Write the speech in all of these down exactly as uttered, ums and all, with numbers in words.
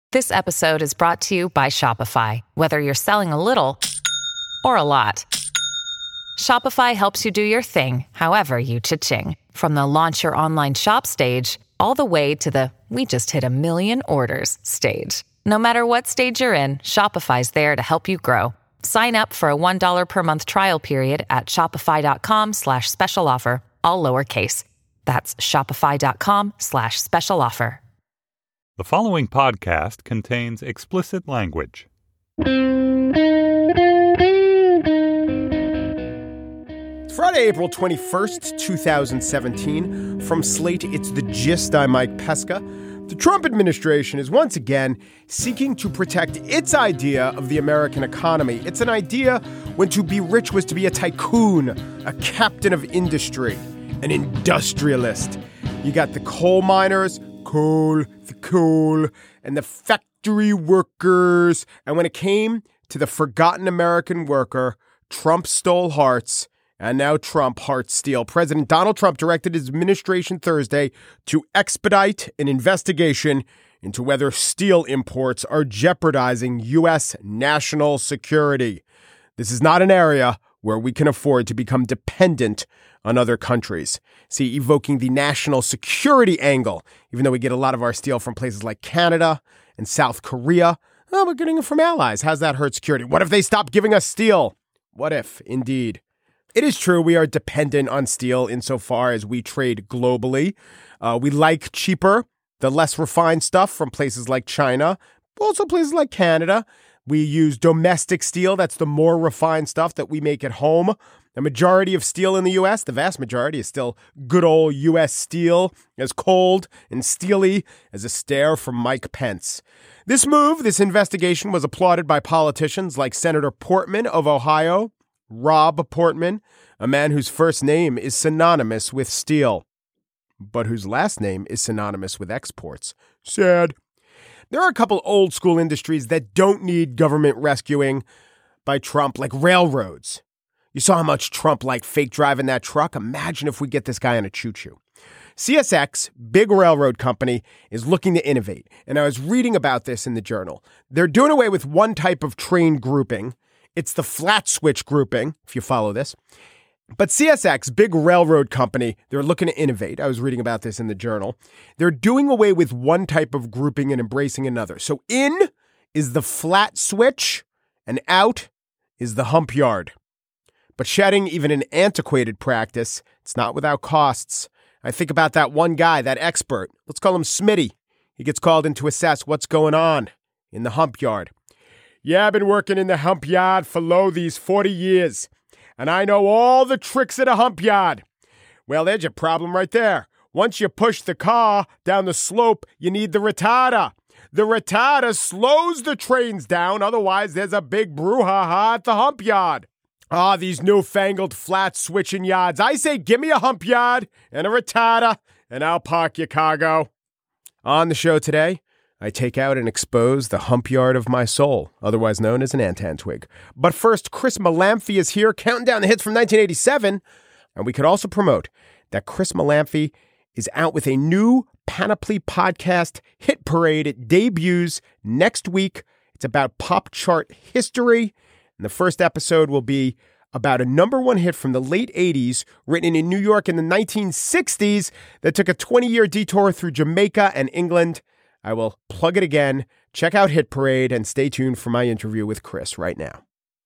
This episode is brought to you by Shopify. Whether you're selling a little or a lot, Shopify helps you do your thing, however you cha-ching. From the launch your online shop stage, all the way to the we just hit a million orders stage. No matter what stage you're in, Shopify's there to help you grow. Sign up for a one dollar per month trial period at shopify.com slash special offer, all lowercase. That's shopify.com slash special offer. The following podcast contains explicit language. It's Friday, April twenty-first, twenty seventeen. From Slate, it's The Gist. I'm Mike Pesca. The Trump administration is once again seeking to protect its idea of the American economy. It's an idea when to be rich was to be a tycoon, a captain of industry, an industrialist. You got the coal miners, coal, the coal, and the factory workers. And when it came to the forgotten American worker, Trump stole hearts, and now Trump hearts steal. President Donald Trump directed his administration Thursday to expedite an investigation into whether steel imports are jeopardizing U S national security. This is not an area where we can afford to become dependent on other countries. See, evoking the national security angle, even though we get a lot of our steel from places like Canada and South Korea, oh, we're getting it from allies. How's that hurt security? What if they stop giving us steel? What if, indeed? It is true we are dependent on steel insofar as we trade globally. Uh, we like cheaper, the less refined stuff from places like China, also places like Canada. We use domestic steel. That's the more refined stuff that we make at home. The majority of steel in the U S, the vast majority, is still good old U S steel, as cold and steely as a stare from Mike Pence. This move, this investigation, was applauded by politicians like Senator Portman of Ohio, Rob Portman, a man whose first name is synonymous with steel, but whose last name is synonymous with exports. Sad. There are a couple old school industries that don't need government rescuing by Trump, like railroads. You saw how much Trump liked fake driving that truck? Imagine if we get this guy on a choo-choo. C S X, big railroad company, is looking to innovate. And I was reading about this in the Journal. They're doing away with one type of train grouping. It's the flat switch grouping, if you follow this. But C S X, big railroad company, they're looking to innovate. I was reading about this in the Journal. They're doing away with one type of grouping and embracing another. So in is the flat switch and out is the hump yard. But shedding even an antiquated practice, it's not without costs. I think about that one guy, that expert. Let's call him Smitty. He gets called in to assess what's going on in the hump yard. Yeah, I've been working in the hump yard for lo these forty years, and I know all the tricks of the hump yard. Well, there's your problem right there. Once you push the car down the slope, you need the retarder. The retarder slows the trains down, otherwise there's a big brouhaha at the hump yard. Ah, these newfangled flat switching yards. I say give me a hump yard and a retarder, and I'll park your cargo. On the show today, I take out and expose the hump yard of my soul, otherwise known as an antan twig. But first, Chris Malamphy is here, counting down the hits from nineteen eighty-seven. And we could also promote that Chris Malamphy is out with a new Panoply podcast hit parade. It debuts next week. It's about pop chart history. And the first episode will be about a number one hit from the late eighties, written in New York in the nineteen sixties, that took a twenty-year detour through Jamaica and England. I will plug it again. Check out Hit Parade and stay tuned for my interview with Chris right now.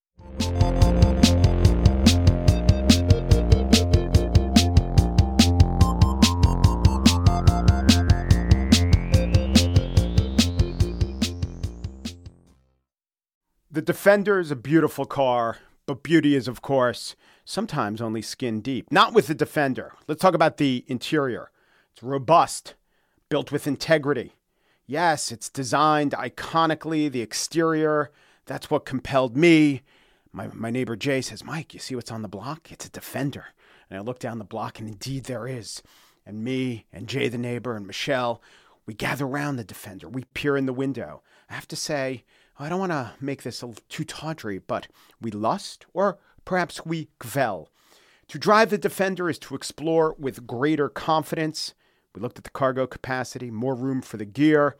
The Defender is a beautiful car, but beauty is, of course, sometimes only skin deep. Not with the Defender. Let's talk about the interior. It's robust, built with integrity. Yes, it's designed iconically, the exterior. That's what compelled me. My my neighbor Jay says, Mike, you see what's on the block? It's a Defender. And I look down the block, and indeed there is. And me and Jay the neighbor and Michelle, we gather around the Defender. We peer in the window. I have to say, I don't want to make this a little too tawdry, but we lust, or perhaps we gvel. To drive the Defender is to explore with greater confidence. We looked at the cargo capacity, more room for the gear.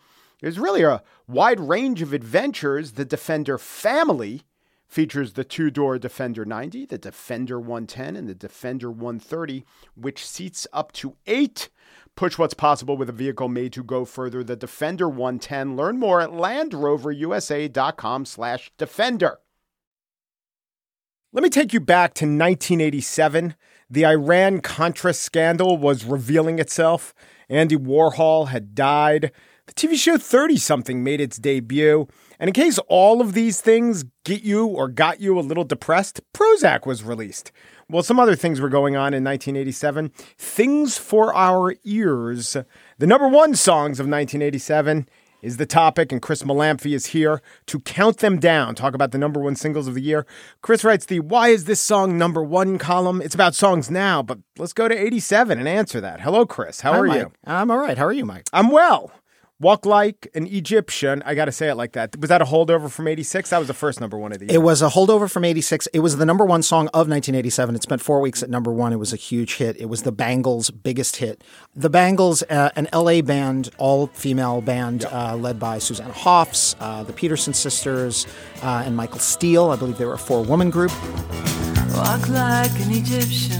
There's really a wide range of adventures. The Defender family features the two-door Defender ninety, the Defender one ten, and the Defender one thirty, which seats up to eight. Push what's possible with a vehicle made to go further. The Defender one ten. Learn more at LandRoverUSA.com slash Defender. Let me take you back to nineteen eighty-seven. The Iran-Contra scandal was revealing itself. Andy Warhol had died. The T V show thirty-something made its debut. And in case all of these things get you or got you a little depressed, Prozac was released. Well, some other things were going on in nineteen eighty-seven. Things for Our Ears. The number one songs of nineteen eighty-seven is the topic, and Chris Malamphy is here to count them down, talk about the number one singles of the year. Chris writes the Why Is This Song Number One column. It's about songs now, but let's go to eighty-seven and answer that. Hello, Chris. How Hi, are Mike. you? I'm all right. How are you, Mike? I'm well. Walk Like an Egyptian. I got to say it like that. Was that a holdover from eighty-six? That was the first number one of the year. It was a holdover from eighty-six. It was the number one song of nineteen eighty-seven. It spent four weeks at number one. It was a huge hit. It was the Bangles' biggest hit. The Bangles, uh, an L A band, all-female band, yep. uh, led by Susanna Hoffs, uh, the Peterson sisters, uh, and Michael Steele. I believe they were a four-woman group. Walk like an Egyptian.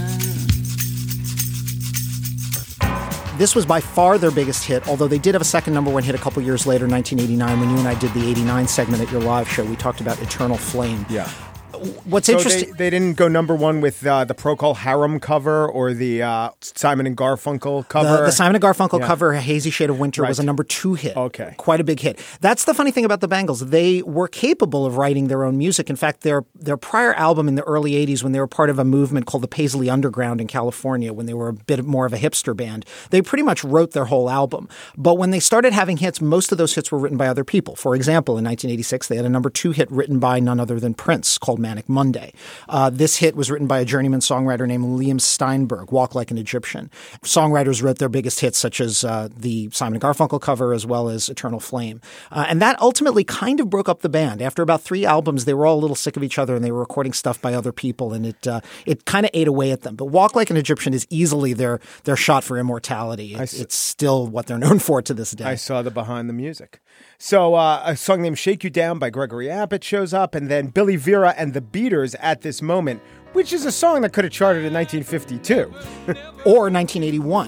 This was by far their biggest hit, although they did have a second number one hit a couple years later, nineteen eighty-nine, when you and I did the eighty-nine segment at your live show. We talked about Eternal Flame. Yeah. What's so interesting... They, they didn't go number one with uh, the Procol Harum cover or the uh, Simon and Garfunkel cover? The, the Simon and Garfunkel yeah. cover, Hazy Shade of Winter, right. was a number two hit. Okay. Quite a big hit. That's the funny thing about the Bangles. They were capable of writing their own music. In fact, their their prior album in the early eighties, when they were part of a movement called the Paisley Underground in California, when they were a bit more of a hipster band, they pretty much wrote their whole album. But when they started having hits, most of those hits were written by other people. For example, in nineteen eighty-six, they had a number two hit written by none other than Prince called Manic Monday. Uh, this hit was written by a journeyman songwriter named Liam Steinberg, Walk Like an Egyptian. Songwriters wrote their biggest hits, such as uh, the Simon and Garfunkel cover, as well as Eternal Flame. Uh, and that ultimately kind of broke up the band. After about three albums, they were all a little sick of each other, and they were recording stuff by other people, and it uh, it kind of ate away at them. But Walk Like an Egyptian is easily their, their shot for immortality. It, s- it's still what they're known for to this day. I saw the behind the music. So uh, a song named Shake You Down by Gregory Abbott shows up, and then Billy Vera and the Beaters At This Moment, which is a song that could have charted in nineteen fifty-two. Or nineteen eighty-one.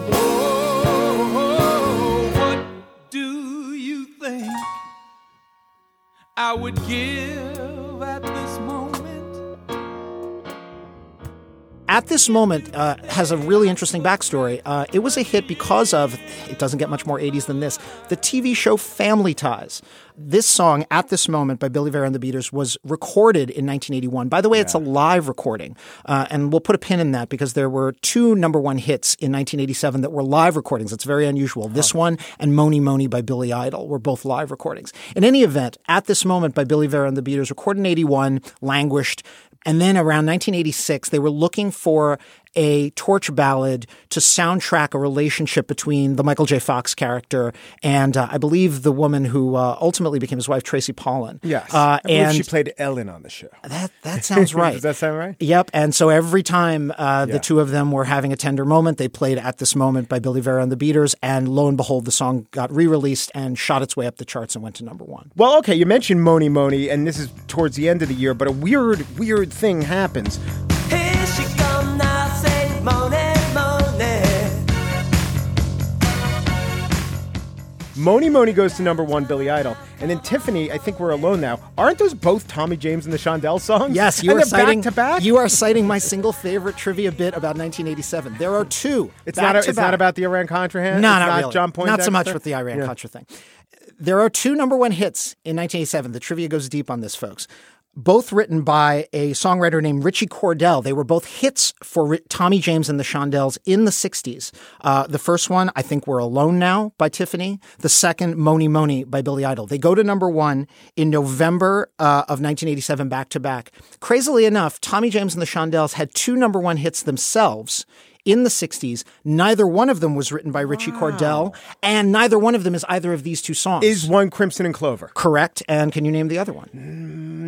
Oh, what do you think I would give at this moment? At This Moment uh, has a really interesting backstory. Uh, it was a hit because of, it doesn't get much more eighties than this, the T V show Family Ties. This song, At This Moment, by Billy Vera and the Beaters, was recorded in nineteen eighty-one. By the way, yeah. It's a live recording, uh, and we'll put a pin in that because there were two number one hits in nineteen eighty-seven that were live recordings. It's very unusual. This huh. one and Moni Moni by Billy Idol were both live recordings. In any event, At This Moment by Billy Vera and the Beaters, recorded in eighty-one, languished. And then around nineteen eighty-six, they were looking for a torch ballad to soundtrack a relationship between the Michael J. Fox character and uh, I believe the woman who uh, ultimately became his wife, Tracy Pollan. Yes. Uh, I believe and she played Ellen on the show. That that sounds right. Does that sound right? Yep. And so every time uh, the yeah. two of them were having a tender moment, they played At This Moment by Billy Vera and the Beaters. And lo and behold, the song got re-released and shot its way up the charts and went to number one. Well, okay, you mentioned Moni Moni, and this is towards the end of the year, but a weird, weird thing happens. Here she come now, say Moni, Moni. Moni Moni goes to number one, Billy Idol. And then Tiffany, I think we're alone now. Aren't those both Tommy James and the Shondells songs? Yes, you and are they're citing back to back? You are citing my single favorite trivia bit about nineteen eighty-seven. There are two. It's back not. A, to it's back. not about the Iran-Contra hand. No, it's not, not really. John Poindexter? Not so much with the Iran-Contra yeah. thing. There are two number one hits in nineteen eighty-seven. The trivia goes deep on this, folks. Both written by a songwriter named Richie Cordell. They were both hits for R- Tommy James and the Shondells in the sixties. Uh, the first one, I think We're Alone Now by Tiffany. The second, Moni Moni by Billy Idol. They go to number one in November uh, of nineteen eighty-seven back to back. Crazily enough, Tommy James and the Shondells had two number one hits themselves in the sixties. Neither one of them was written by Richie wow. Cordell, and neither one of them is either of these two songs. Is one Crimson and Clover? Correct. And can you name the other one? Mm, no.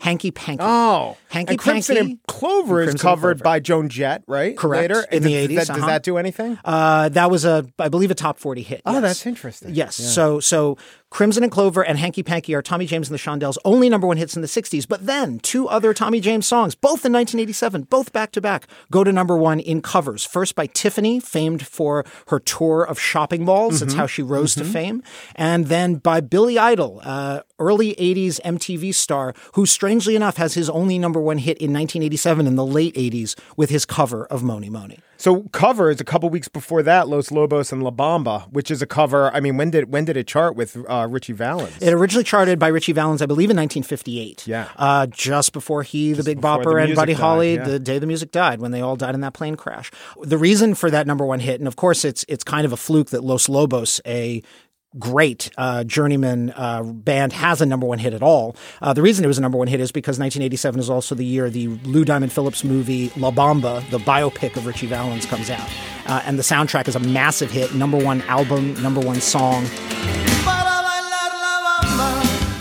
Hanky Panky. Oh. Hanky and Crimson Panky. and Clover is Crimson and covered Clover. by Joan Jett, right? Correct. Later? In Does- the does eighties, that- Does uh-huh. that do anything? Uh, that was a, I believe, a top forty hit. Oh, yes. that's interesting. Yes. Yeah. So, so Crimson and Clover and Hanky Panky are Tommy James and the Shondells' only number one hits in the sixties. But then two other Tommy James songs, both in nineteen eighty-seven, both back to back, go to number one in covers. First by Tiffany, famed for her tour of shopping malls. That's how she rose to fame. And then by Billy Idol, uh, early eighties M T V star, who strangely enough has his only number one hit in nineteen eighty-seven in the late eighties with his cover of Moni Moni. So cover is a couple weeks before that, Los Lobos and La Bamba, which is a cover. I mean, when did when did it chart with uh, Richie Valens? It originally charted by Richie Valens, I believe, in nineteen fifty-eight. Yeah. Uh, just before he, the Big before Bopper, the and music Buddy died, Holly, yeah. the day the music died, when they all died in that plane crash. The reason for that number one hit, and of course it's it's kind of a fluke that Los Lobos, a great uh, journeyman uh, band, has a number one hit at all. Uh, the reason it was a number one hit is because nineteen eighty-seven is also the year the Lou Diamond Phillips movie La Bamba, the biopic of Richie Valens, comes out. Uh, and the soundtrack is a massive hit, number one album, number one song. Para bailar la bamba,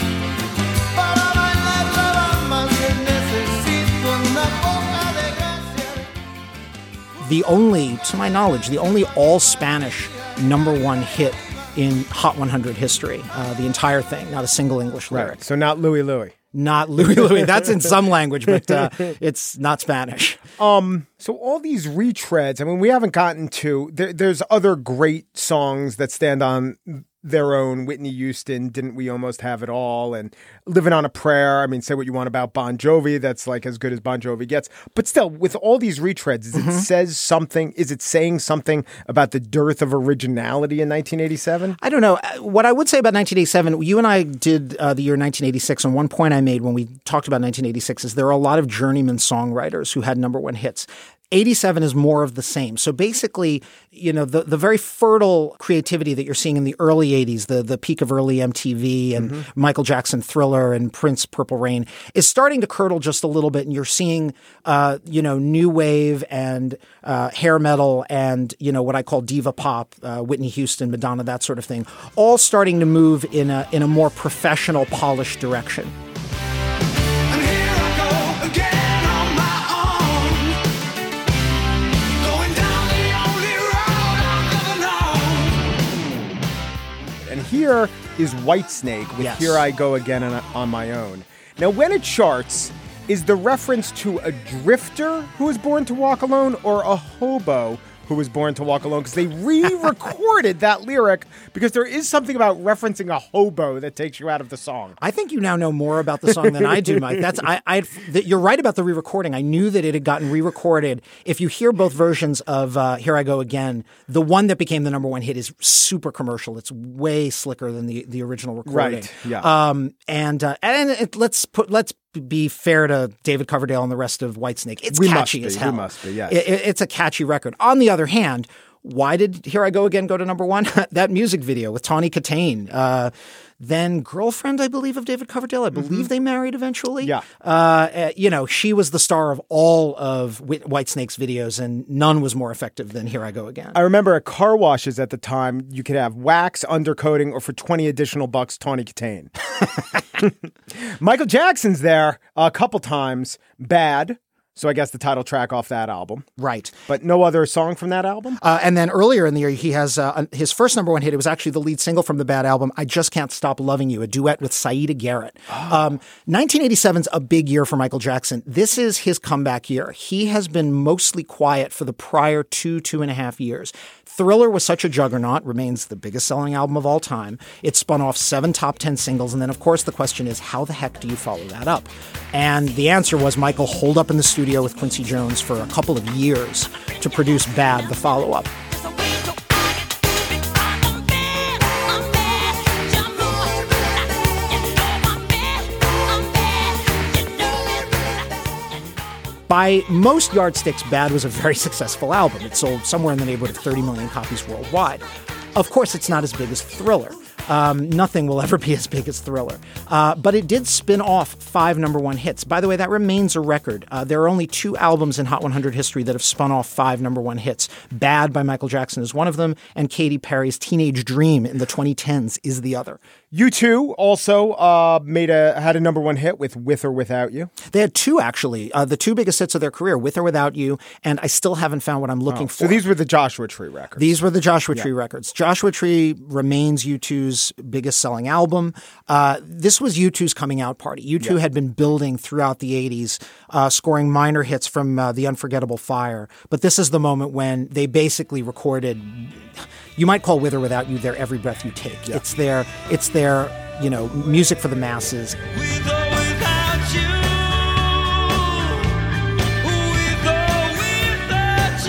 para bailar la bamba, se necesita una poca de gracia. The only, to my knowledge, the only all-Spanish number one hit in Hot one hundred history. Uh, the entire thing, not a single English lyric. Right. So not Louie Louie. Not Louie Louie. That's in some language, but uh, it's not Spanish. Um, so all these retreads, I mean, we haven't gotten to, there, there's other great songs that stand on their own. Whitney Houston, Didn't We Almost Have It All? And Living on a Prayer. I mean, say what you want about Bon Jovi. That's like as good as Bon Jovi gets. But still, with all these retreads, is it Mm-hmm. says something, is it saying something about the dearth of originality in nineteen eighty-seven? I don't know. What I would say about nineteen eighty-seven, you and I did uh, the year nineteen eighty-six, and one point I made when we talked about nineteen eighty-six is there are a lot of journeyman songwriters who had number one hits. eighty-seven is more of the same. So basically, you know, the, the very fertile creativity that you're seeing in the early eighties, the, the peak of early M T V and Mm-hmm. Michael Jackson Thriller and Prince Purple Rain, is starting to curdle just a little bit. And you're seeing, uh, you know, new wave and uh, hair metal and, you know, what I call diva pop, uh, Whitney Houston, Madonna, that sort of thing, all starting to move in a, in a more professional, polished direction. And here I go again on my own, going down the only road I've ever known. And here is Whitesnake with Yes. Here I Go Again on, on My Own. Now, when it charts, is the reference to a drifter who was born to walk alone or a hobo who was born to walk alone? Because they re-recorded that lyric because there is something about referencing a hobo that takes you out of the song. I think you now know more about the song than I do, Mike. That's I. I that you're right about the re-recording. I knew that it had gotten re-recorded. If you hear both versions of uh, "Here I Go Again," the one that became the number one hit is super commercial. It's way slicker than the the original recording. Right, yeah. Um. And uh, and it, let's put let's be fair to David Coverdale and the rest of Whitesnake. It's We must catchy be, as we hell. must be, yes. It- it- it's a catchy record. On the other hand, why did Here I Go Again go to number one? That music video with Tawny Katane. Uh, then girlfriend, I believe, of David Coverdale. I believe they married eventually. Yeah. Uh, uh, you know, she was the star of all of Whit- Whitesnake's videos, and none was more effective than Here I Go Again. I remember at car washes at the time, you could have wax, undercoating, or for twenty additional bucks, Tawny Katane. Michael Jackson's there a couple times. Bad. So I guess the title track off that album. Right. But no other song from that album? Uh, and then earlier in the year, he has uh, his first number one hit. It was actually the lead single from the Bad album, I Just Can't Stop Loving You, a duet with Saida Garrett. Um, nineteen eighty-seven's a big year for Michael Jackson. This is his comeback year. He has been mostly quiet for the prior two, two and a half years. Thriller was such a juggernaut, remains the biggest selling album of all time. It spun off seven top ten singles. And then, of course, the question is, how the heck do you follow that up? And the answer was Michael holed up in the studio with Quincy Jones for a couple of years to produce Bad, the follow-up. By most yardsticks, Bad was a very successful album. It sold somewhere in the neighborhood of thirty million copies worldwide. Of course, it's not as big as Thriller. Um, nothing will ever be as big as Thriller. Uh, but it did spin off five number one hits. By the way, that remains a record. Uh, there are only two albums in Hot one hundred history that have spun off five number one hits. Bad by Michael Jackson is one of them, and Katy Perry's Teenage Dream in the twenty tens is the other. U two also uh, made a had a number one hit with With or Without You. They had two, actually. Uh, the two biggest hits of their career, With or Without You, and I Still Haven't Found What I'm Looking Oh, For. So these were the Joshua Tree records. These were the Joshua Yeah. Tree records. Joshua Tree remains U two's biggest selling album. Uh, this was U two's coming out party. U two Yeah. had been building throughout the eighties, uh, scoring minor hits from uh, The Unforgettable Fire. But this is the moment when they basically recorded, you might call With or Without You their Every Breath You Take. Yeah. It's their, it's their, you know, music for the masses. With or without you. With or without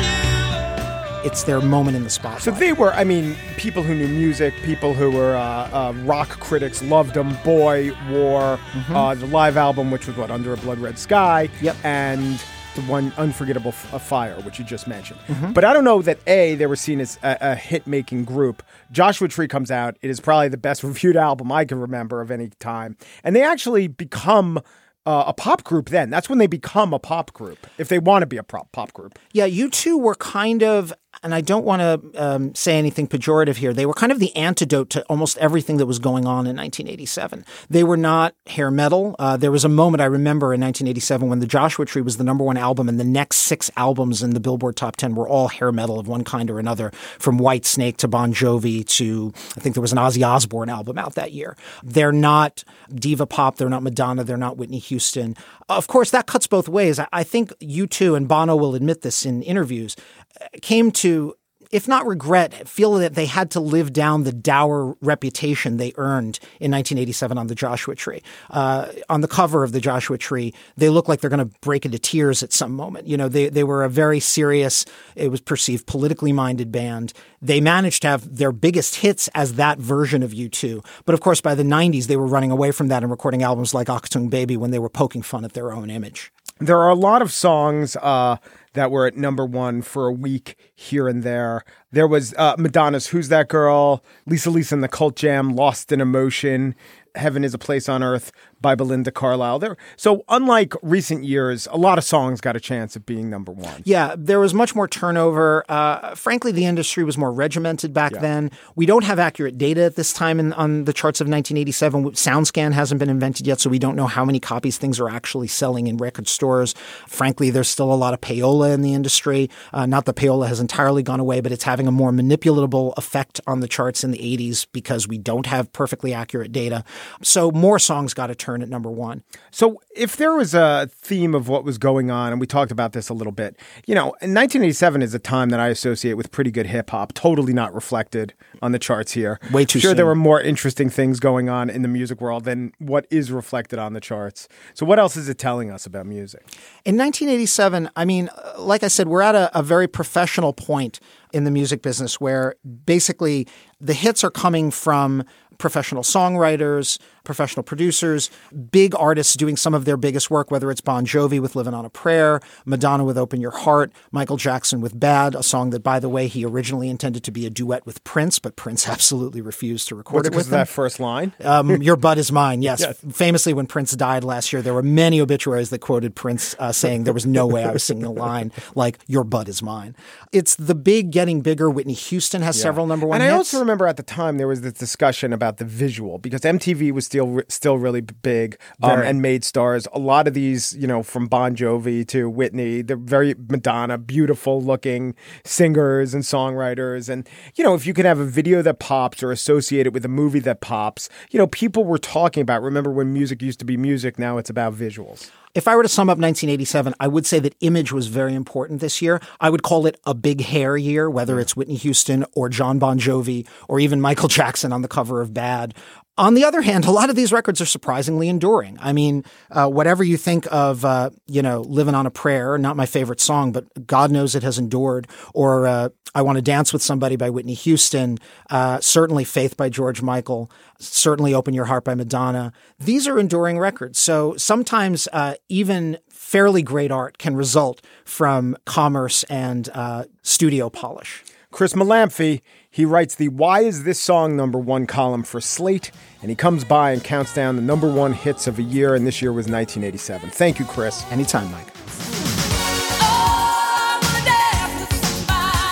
you. It's their moment in the spotlight. So they were, I mean, people who knew music, people who were uh, uh, rock critics loved them. Boy, War, Mm-hmm. uh, the live album, which was what, Under a Blood Red Sky, Yep. and the one Unforgettable F- uh, Fire, which you just mentioned. Mm-hmm. But I don't know that A, they were seen as a, a hit-making group. Joshua Tree comes out. It is probably the best reviewed album I can remember of any time. And they actually become uh, a pop group then. That's when they become a pop group, if they want to be a pop, pop group. Yeah, U two were kind of, and I don't want to um, say anything pejorative here, they were kind of the antidote to almost everything that was going on in nineteen eighty-seven. They were not hair metal. Uh, there was a moment I remember in nineteen eighty-seven when the Joshua Tree was the number one album, and the next six albums in the Billboard Top ten were all hair metal of one kind or another, from Whitesnake to Bon Jovi to, I think there was an Ozzy Osbourne album out that year. They're not diva pop. They're not Madonna. They're not Whitney Houston. Of course, that cuts both ways. I, I think U two, and Bono will admit this in interviews, came to, if not regret, feel that they had to live down the dour reputation they earned in nineteen eighty-seven on the Joshua Tree. Uh, on the cover of the Joshua Tree, they look like they're going to break into tears at some moment. You know, they they were a very serious, it was perceived politically minded band. They managed to have their biggest hits as that version of U two. But of course, by the nineties, they were running away from that and recording albums like Achtung Baby when they were poking fun at their own image. There are a lot of songs uh, that were at number one for a week here and there. There was uh, Madonna's Who's That Girl, Lisa Lisa and the Cult Jam, Lost in Emotion, Heaven is a Place on Earth by Belinda Carlisle. There, so unlike recent years, a lot of songs got a chance of being number one. Yeah, there was much more turnover. Uh, frankly, the industry was more regimented back Yeah. then. We don't have accurate data at this time in, on the charts of nineteen eighty-seven. SoundScan hasn't been invented yet, so we don't know how many copies things are actually selling in record stores. Frankly, there's still a lot of payola in the industry. Uh, not that payola has entirely gone away, but it's having a more manipulatable effect on the charts in the eighties because we don't have perfectly accurate data. So more songs got a turn at number one. So if there was a theme of what was going on, and we talked about this a little bit, you know, nineteen eighty-seven is a time that I associate with pretty good hip hop, totally not reflected on the charts here. Way too Sure, soon. there were more interesting things going on in the music world than what is reflected on the charts. So what else is it telling us about music? In nineteen eighty-seven, I mean, like I said, we're at a, a very professional point in the music business where basically the hits are coming from professional songwriters, professional producers, big artists doing some of their biggest work, whether it's Bon Jovi with Livin' on a Prayer, Madonna with Open Your Heart, Michael Jackson with Bad, a song that, by the way, he originally intended to be a duet with Prince, but Prince absolutely refused to record What's it because with of him. that first line? Um, Your Butt Is Mine, yes. Yes. Famously, when Prince died last year, there were many obituaries that quoted Prince uh, saying there was no way I was singing a line like Your Butt Is Mine. It's the big getting bigger. Whitney Houston has several number one and I hits. also remember at the time there was this discussion about the visual because M T V was still still really big um, Very. and made stars. A lot of these, you know, from Bon Jovi to Whitney, they're very Madonna, beautiful looking singers and songwriters. And, you know, if you could have a video that pops or associate it with a movie that pops, you know, people were talking about, remember when music used to be music, now it's about visuals. If I were to sum up nineteen eighty-seven, I would say that image was very important this year. I would call it a big hair year, whether it's Whitney Houston or John Bon Jovi or even Michael Jackson on the cover of Bad. On the other hand, a lot of these records are surprisingly enduring. I mean, uh, whatever you think of, uh, you know, Livin' on a Prayer, not my favorite song, but God knows it has endured, or uh, I Want to Dance with Somebody by Whitney Houston, uh, certainly Faith by George Michael, certainly Open Your Heart by Madonna. These are enduring records. So sometimes uh, even fairly great art can result from commerce and uh, studio polish. Chris Malamphy, he writes the Why Is This Song Number One column for Slate, and he comes by and counts down the number one hits of a year, and this year was nineteen eighty-seven. Thank you, Chris. Anytime, Mike.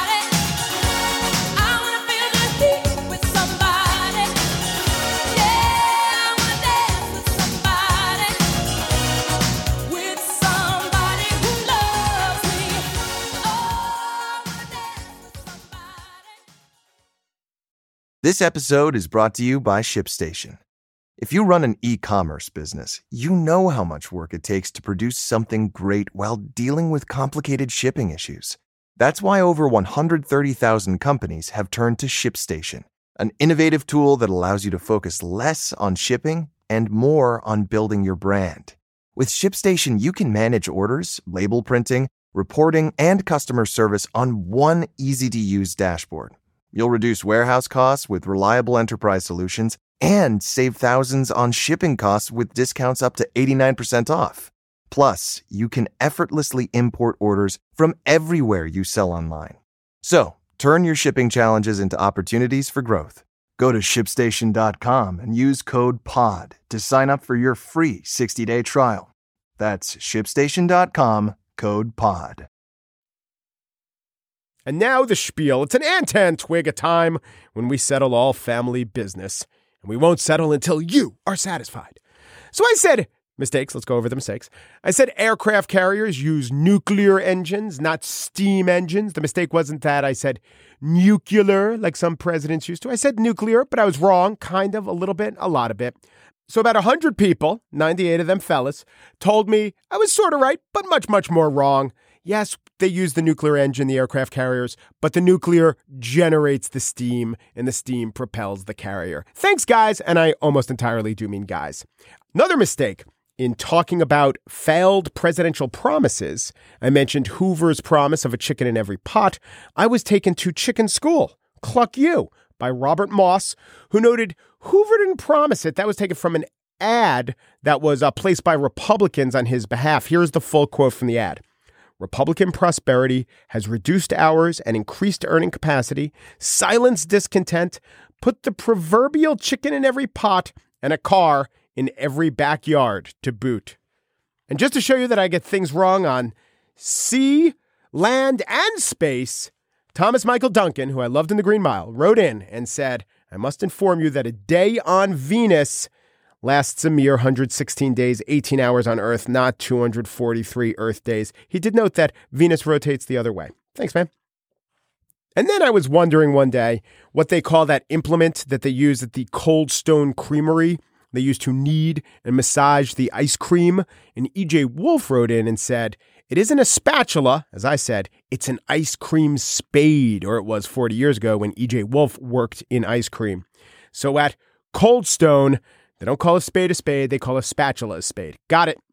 Somebody, yeah. This episode is brought to you by ShipStation. If you run an e-commerce business, you know how much work it takes to produce something great while dealing with complicated shipping issues. That's why over one hundred thirty thousand companies have turned to ShipStation, an innovative tool that allows you to focus less on shipping and more on building your brand. With ShipStation, you can manage orders, label printing, reporting, and customer service on one easy-to-use dashboard. You'll reduce warehouse costs with reliable enterprise solutions and save thousands on shipping costs with discounts up to eighty-nine percent off. Plus, you can effortlessly import orders from everywhere you sell online. So, turn your shipping challenges into opportunities for growth. Go to ship station dot com and use code POD to sign up for your free sixty-day trial. That's ship station dot com, code POD. And now the spiel. It's an Antan twig a time when we settle all family business. And we won't settle until you are satisfied. So I said, mistakes, let's go over the mistakes. I said aircraft carriers use nuclear engines, not steam engines. The mistake wasn't that. I said nuclear, like some presidents used to. I said nuclear, but I was wrong, kind of, a little bit, a lot of it. So about one hundred people, ninety-eight of them fellas, told me I was sort of right, but much, much more wrong. Yes, they use the nuclear engine, the aircraft carriers, but the nuclear generates the steam, and the steam propels the carrier. Thanks, guys, and I almost entirely do mean guys. Another mistake. In talking about failed presidential promises, I mentioned Hoover's promise of a chicken in every pot. I was taken to Chicken School, Cluck You, by Robert Moss, who noted Hoover didn't promise it. That was taken from an ad that was uh, placed by Republicans on his behalf. Here's the full quote from the ad. Republican prosperity has reduced hours and increased earning capacity, silenced discontent, put the proverbial chicken in every pot, and a car in every backyard to boot. And just to show you that I get things wrong on sea, land, and space, Thomas Michael Duncan, who I loved in The Green Mile, wrote in and said, I must inform you that a day on Venus lasts a mere one hundred sixteen days, eighteen hours on Earth, not two hundred forty-three Earth days. He did note that Venus rotates the other way. Thanks, man. And then I was wondering one day what they call that implement that they use at the Cold Stone Creamery. They use to knead and massage the ice cream. And E J Wolf wrote in and said, it isn't a spatula, as I said, it's an ice cream spade, or it was forty years ago when E J Wolf worked in ice cream. So at Cold Stone, they don't call a spade a spade, they call a spatula a spade. Got it.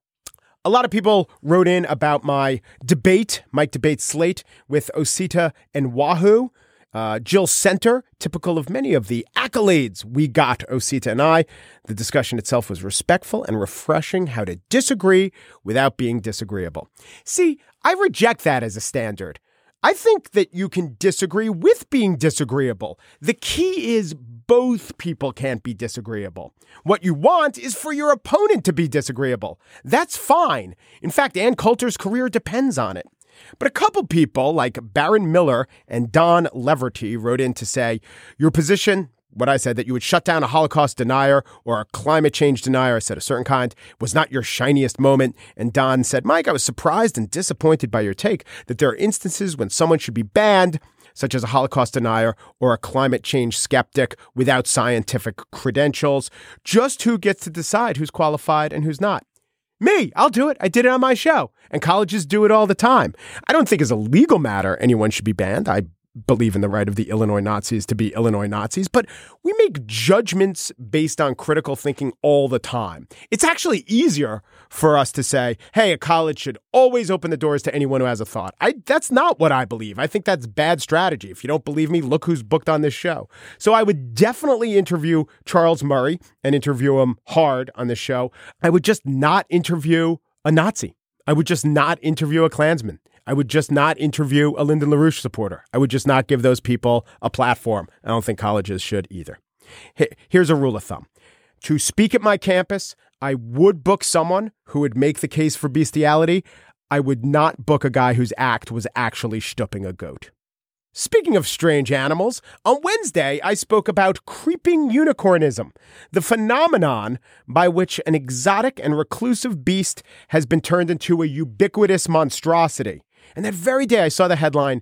A lot of people wrote in about my debate, Mike Debate Slate, with Osita and Wahoo. Uh, Jill Center, typical of many of the accolades we got, Osita and I. The discussion itself was respectful and refreshing how to disagree without being disagreeable. See, I reject that as a standard. I think that you can disagree with being disagreeable. The key is both people can't be disagreeable. What you want is for your opponent to be disagreeable. That's fine. In fact, Ann Coulter's career depends on it. But a couple people like Baron Miller and Don Leverty wrote in to say, your position, what I said, that you would shut down a Holocaust denier or a climate change denier, I said a certain kind, was not your shiniest moment. And Don said, Mike, I was surprised and disappointed by your take that there are instances when someone should be banned, such as a Holocaust denier or a climate change skeptic without scientific credentials. Just who gets to decide who's qualified and who's not? Me, I'll do it. I did it on my show. And colleges do it all the time. I don't think as a legal matter anyone should be banned. I believe in the right of the Illinois Nazis to be Illinois Nazis, but we make judgments based on critical thinking all the time. It's actually easier for us to say, hey, a college should always open the doors to anyone who has a thought. I, that's not what I believe. I think that's bad strategy. If you don't believe me, look who's booked on this show. So I would definitely interview Charles Murray and interview him hard on this show. I would just not interview a Nazi. I would just not interview a Klansman. I would just not interview a Lyndon LaRouche supporter. I would just not give those people a platform. I don't think colleges should either. Here's a rule of thumb. To speak at my campus, I would book someone who would make the case for bestiality. I would not book a guy whose act was actually stooping a goat. Speaking of strange animals, on Wednesday, I spoke about creeping unicornism, the phenomenon by which an exotic and reclusive beast has been turned into a ubiquitous monstrosity. And that very day, I saw the headline,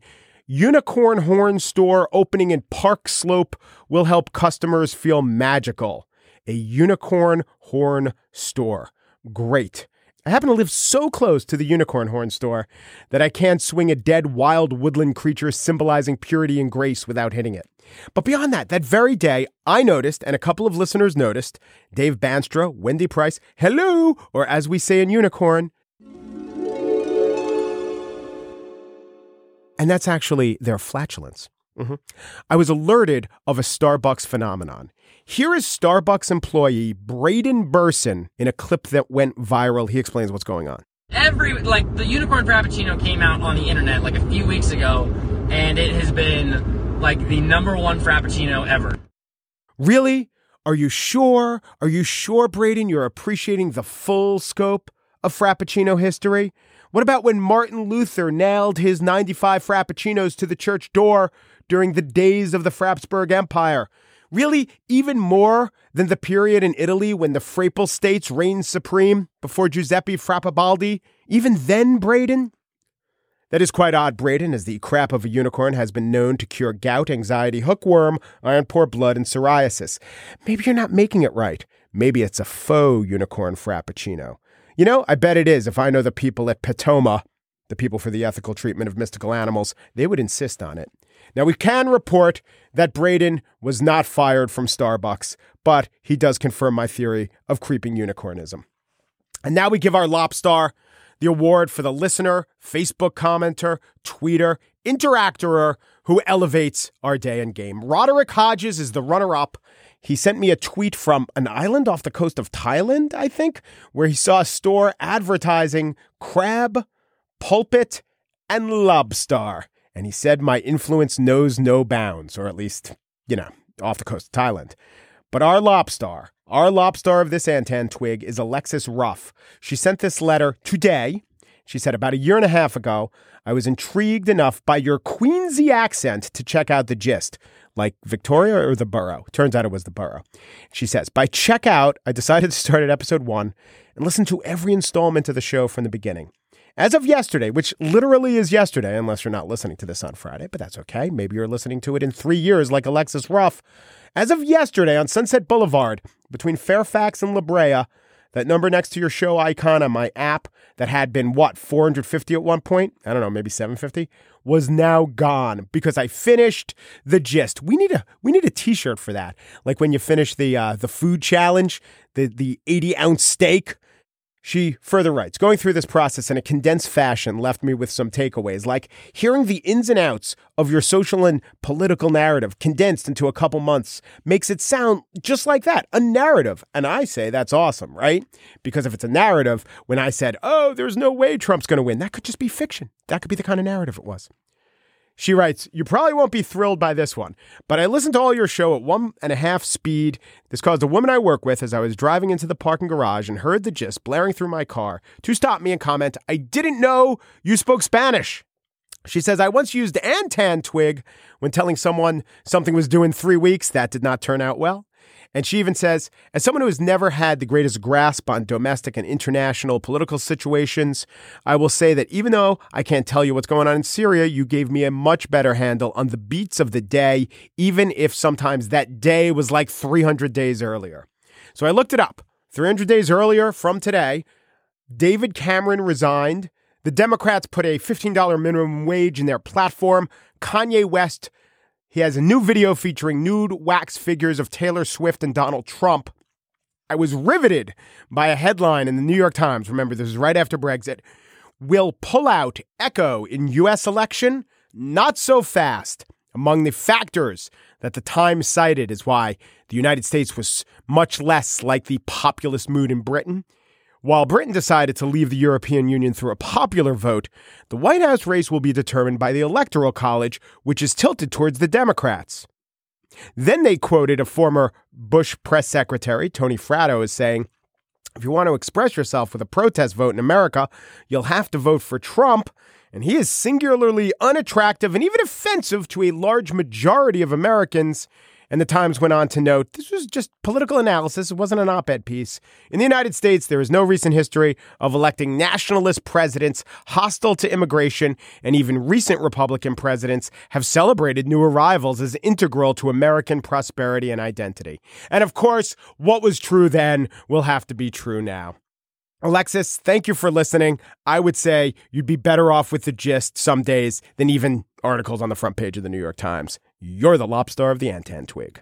Unicorn Horn Store opening in Park Slope will help customers feel magical. A Unicorn Horn Store. Great. I happen to live so close to the Unicorn Horn Store that I can't swing a dead wild woodland creature symbolizing purity and grace without hitting it. But beyond that, that very day, I noticed, and a couple of listeners noticed, Dave Banstra, Wendy Price, hello, or as we say in Unicorn. And that's actually their flatulence. Mm-hmm. I was alerted of a Starbucks phenomenon. Here is Starbucks employee Braden Burson in a clip that went viral. He explains what's going on. Every, like, the Unicorn Frappuccino came out on the internet like a few weeks ago, and it has been, like, the number one Frappuccino ever. Really? Are you sure? Are you sure, Braden, you're appreciating the full scope of Frappuccino history? What about when Martin Luther nailed his ninety-five Frappuccinos to the church door during the days of the Frapsburg Empire? Really, even more than the period in Italy when the Frapple states reigned supreme before Giuseppe Frappabaldi? Even then, Braden? That is quite odd, Braden, as the crap of a unicorn has been known to cure gout, anxiety, hookworm, iron poor blood, and psoriasis. Maybe you're not making it right. Maybe it's a faux unicorn Frappuccino. You know, I bet it is. If I know the people at Petoma, the people for the ethical treatment of mystical animals, they would insist on it. Now, we can report that Braden was not fired from Starbucks, but he does confirm my theory of creeping unicornism. And now we give our Lobstar the award for the listener, Facebook commenter, tweeter, interactorer who elevates our day and game. Roderick Hodges is the runner-up. He sent me a tweet from an island off the coast of Thailand, I think, where he saw a store advertising crab, pulpit, and Lobstar. And he said my influence knows no bounds, or at least, you know, off the coast of Thailand. But our Lobstar, our Lobstar of this Antan twig is Alexis Ruff. She sent this letter today. She said, about a year and a half ago, I was intrigued enough by your Queensy accent to check out the gist. Like Victoria or the borough? Turns out it was the borough. She says, by check out, I decided to start at episode one and listen to every installment of the show from the beginning. As of yesterday, which literally is yesterday, unless you're not listening to this on Friday, but that's okay. Maybe you're listening to it in three years like Alexis Ruff. As of yesterday on Sunset Boulevard, between Fairfax and La Brea, that number next to your show icon on my app that had been, what, four hundred fifty at one point? I don't know, maybe seven fifty, was now gone because I finished the gist. We need a we need a t-shirt for that. Like when you finish the uh, the food challenge, the the eighty ounce steak. She further writes, going through this process in a condensed fashion left me with some takeaways, like hearing the ins and outs of your social and political narrative condensed into a couple months makes it sound just like that, a narrative. And I say that's awesome, right? Because if it's a narrative, when I said, oh, there's no way Trump's going to win, that could just be fiction. That could be the kind of narrative it was. She writes, you probably won't be thrilled by this one, but I listened to all your show at one and a half speed. This caused a woman I work with as I was driving into the parking garage and heard the gist blaring through my car to stop me and comment, I didn't know you spoke Spanish. She says, I once used Antan twig when telling someone something was due in three weeks. That did not turn out well. And she even says, as someone who has never had the greatest grasp on domestic and international political situations, I will say that even though I can't tell you what's going on in Syria, you gave me a much better handle on the beats of the day, even if sometimes that day was like three hundred days earlier. So I looked it up. three hundred days earlier from today, David Cameron resigned. The Democrats put a fifteen dollars minimum wage in their platform. Kanye West, he has a new video featuring nude wax figures of Taylor Swift and Donald Trump. I was riveted by a headline in the New York Times. Remember, this is right after Brexit. Will pullout echo in U S election? Not so fast. Among the factors that the Times cited is why the United States was much less like the populist mood in Britain. While Britain decided to leave the European Union through a popular vote, the White House race will be determined by the Electoral College, which is tilted towards the Democrats. Then they quoted a former Bush press secretary, Tony Fratto, as saying, if you want to express yourself with a protest vote in America, you'll have to vote for Trump, and he is singularly unattractive and even offensive to a large majority of Americans. And the Times went on to note, this was just political analysis. It wasn't an op-ed piece. In the United States, there is no recent history of electing nationalist presidents hostile to immigration, and even recent Republican presidents have celebrated new arrivals as integral to American prosperity and identity. And of course, what was true then will have to be true now. Alexis, thank you for listening. I would say you'd be better off with The Gist some days than even articles on the front page of the New York Times. You're the lobster of the Antan Twig.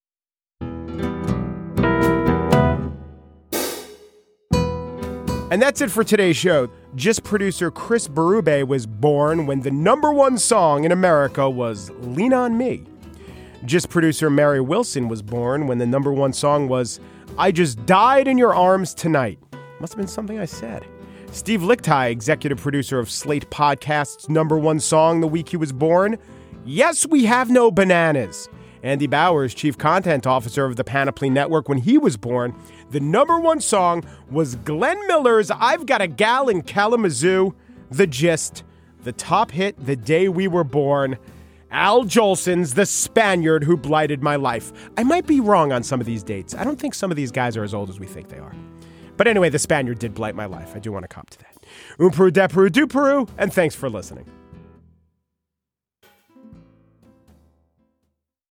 And that's it for today's show. Gist producer Chris Berube was born when the number one song in America was Lean On Me. Gist producer Mary Wilson was born when the number one song was I Just Died in Your Arms Tonight. Must have been something I said. Steve Lickteig, executive producer of Slate Podcast's number one song the week he was born, Yes, We Have No Bananas. Andy Bowers, chief content officer of the Panoply Network, when he was born, the number one song was Glenn Miller's I've Got a Gal in Kalamazoo. The Gist, the top hit the day we were born, Al Jolson's The Spaniard Who Blighted My Life. I might be wrong on some of these dates. I don't think some of these guys are as old as we think they are. But anyway, The Spaniard did blight my life. I do want to cop to that. Un Peru, de Peru, du Peru, and thanks for listening.